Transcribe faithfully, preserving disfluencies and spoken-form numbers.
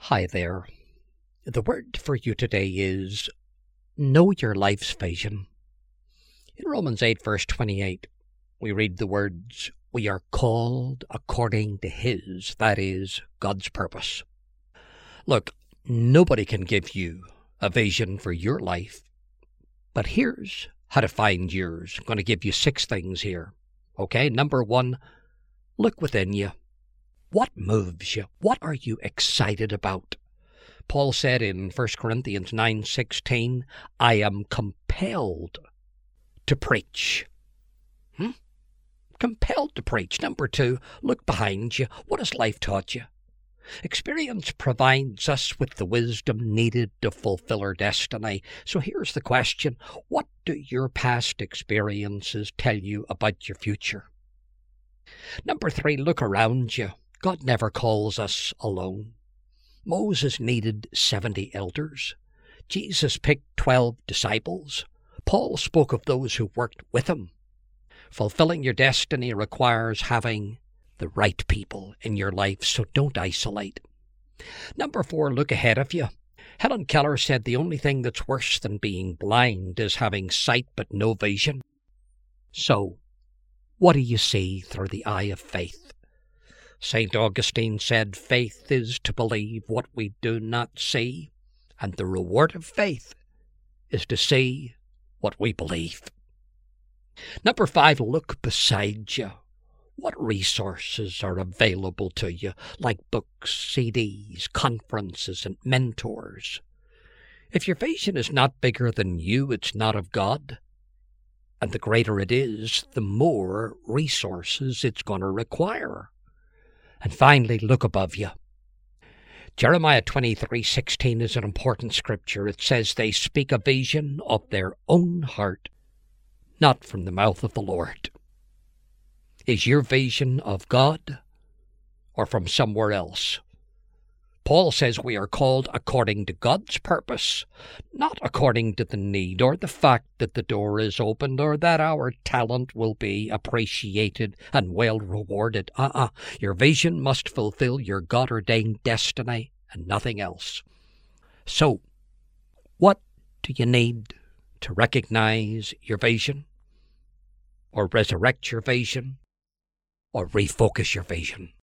Hi there. The word for you today is know your life's vision. In Romans eight, verse twenty-eight, we read the words, we are called according to His, that is, God's purpose. Look, nobody can give you a vision for your life, but here's how to find yours. I'm going to give you six things here. Okay, number one, look within you. What moves you? What are you excited about? Paul said in First Corinthians nine sixteen, I am compelled to preach. Hmm? Compelled to preach. Number two, look behind you. What has life taught you? Experience provides us with the wisdom needed to fulfill our destiny. So here's the question. What do your past experiences tell you about your future? Number three, look around you. God never calls us alone. Moses needed seventy elders. Jesus picked twelve disciples. Paul spoke of those who worked with him. Fulfilling your destiny requires having the right people in your life, so don't isolate. Number four, look ahead of you. Helen Keller said the only thing that's worse than being blind is having sight but no vision. So, what do you see through the eye of faith? Saint Augustine said, faith is to believe what we do not see, and the reward of faith is to see what we believe. Number five, look beside you. What resources are available to you, like books, C Ds, conferences, and mentors? If your vision is not bigger than you, it's not of God. And the greater it is, the more resources it's going to require. And finally, look above you. Jeremiah twenty-three sixteen is an important scripture. It says they speak a vision of their own heart, not from the mouth of the Lord. Is your vision of God or from somewhere else? Paul says we are called according to God's purpose, not according to the need or the fact that the door is opened or that our talent will be appreciated and well rewarded. Uh-uh. Your vision must fulfill your God-ordained destiny and nothing else. So, what do you need to recognize your vision, or resurrect your vision, or refocus your vision?